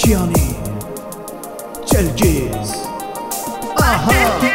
کیانی چلگیز. آها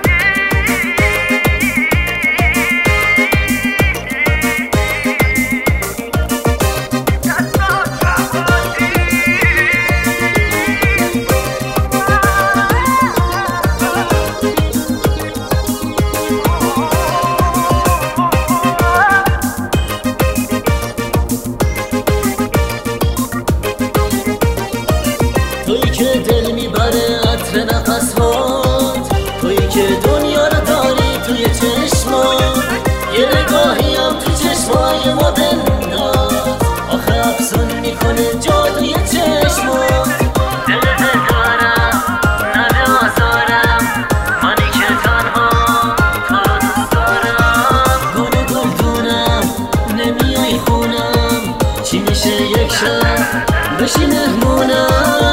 تویی که دل میبره عطر نفسات، تویی که دنیا رو داری توی چشمات، یه نگاهی هم تو چشمای ما بنداز، آخه افسون میکنه جادوی چشمات. دلت دارم نده آزارم، منی که تنها تو رو دوست دارم. گل گلدونم نمیای خونم، چی میشه یک شب بشی مهمونم.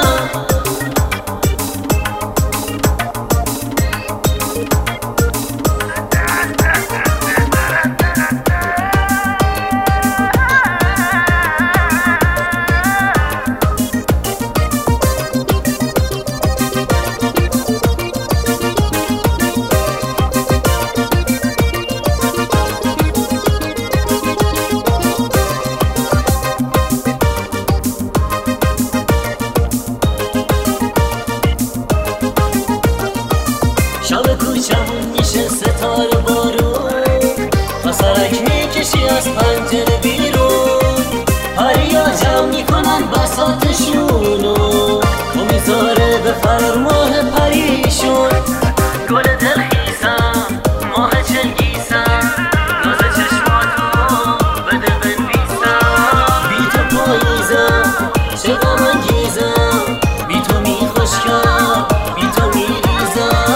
شب کوچمون میشه ستاره بارون، تا سرک میکشی از پنجره بیرون، پریا جمع میکنن بساطشونو، تو میذاره به فرار ماه پریشون. گل دلخیزم ماه چنگیزم، ناز چشماتو بده بنویسم. بی تو پاییزم چه غم انگیزم، بی تو میخشکم بی تو میریزم.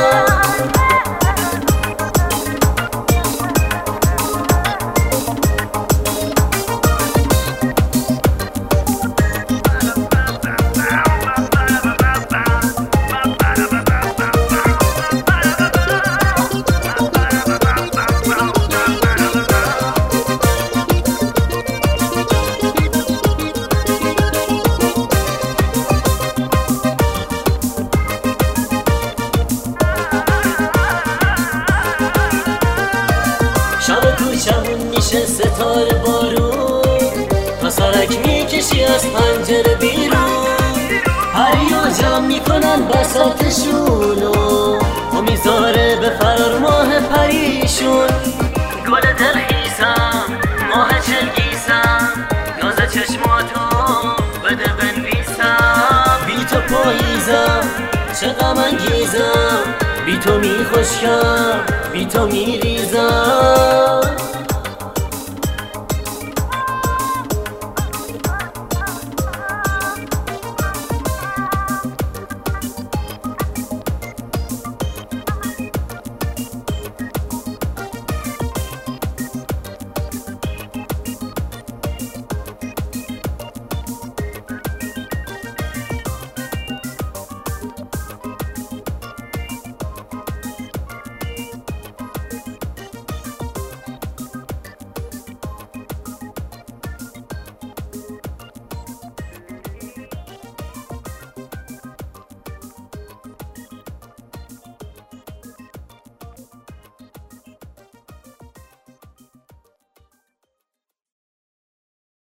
شب کوچمون میشه ستاره بارون، تا سرک میکشی از پنجره بیرون، پریا جمع میکنن بساطشونو، تو میذاره به فرار ماه پریشون. گل دلخیزم ماه چنگیزم، ناز چشماتو بده بنویسم. بی تو پاییزم چه غم انگیزم، بی تو میخشکم بی تو میریزم.